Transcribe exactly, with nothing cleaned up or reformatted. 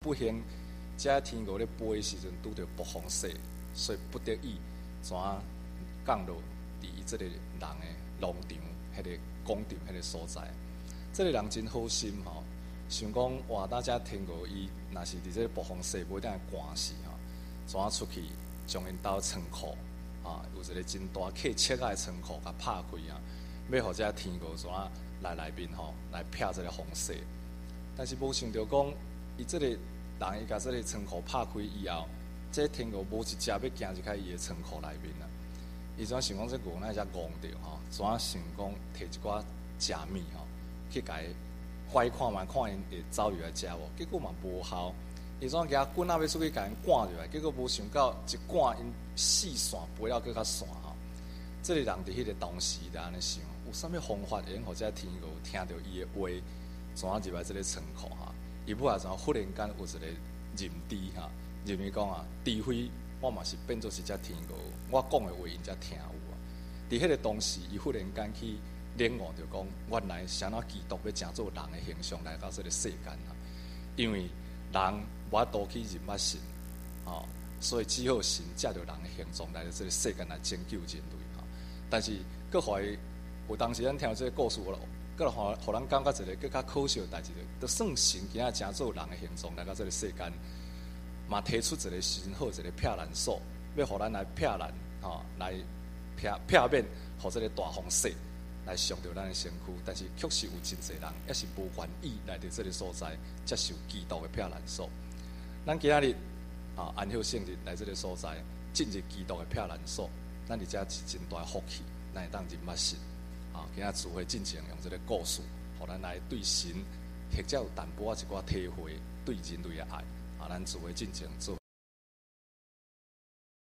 不幸，遮天鹅咧飞的时阵拄着暴风雪，所以不得已怎降落伫伊即个人的农场、迄、那个广场、迄个所在。即、这个人真好心吼，想讲哇，咱遮天鹅伊若是伫即个暴风雪袂当寒死吼，怎出去将因兜仓库啊，有一个真大客切仔的仓库甲拍开啊，要互遮天鹅怎来内面吼来避即个风雪。但是无想到讲，伊即个人伊甲即个仓库拍开以后，这天鹅无一只要行入去伊的仓库内面啊。伊怎想讲这鹅哪会遮戆着吼？怎想讲摕一寡食物吼，去甲伊拐看觅，看因会走入来食无？结果嘛无效。伊怎举棍仔要出去甲因赶入来，结果无想到一赶因四线飞了更较线吼。这个人伫迄个当时就安尼想，有啥物方法会用互这天鹅听到伊的话，怎入来这个仓库哈？伊尾仔怎忽然间有一个认知哈，认为讲啊，除非我嘛是变做是只天鹅，我讲的话因才听有啊。伫迄个当时，伊忽然间去领悟着讲，原来谁那基督要成做人的形象来到这个世间啊。因为人无法度去认捌神，哦，所以只好神借着人的形状来到这个世间来拯救人类哈。但是，佫互伊有当时咱听到这个故事咯。个互互咱感觉一个更较可笑的代志，就算神今仔真做人的形状来到这个世间，嘛提出一个神好一个避难所，要互咱来避难，吼、哦，来避避免，互这个大风雪来伤到咱的身躯。但是确实有真侪人，也是无愿意来到这个所在接受基督的避难所。咱今仔日啊，安息圣日来这个所在，进入基督的避难所，咱伫遮是真大福气，咱会当认捌神。啊，今仔智慧进前用这个故事，互咱来对神或者有淡薄仔一寡体会，对人类的爱。啊，咱智慧进前做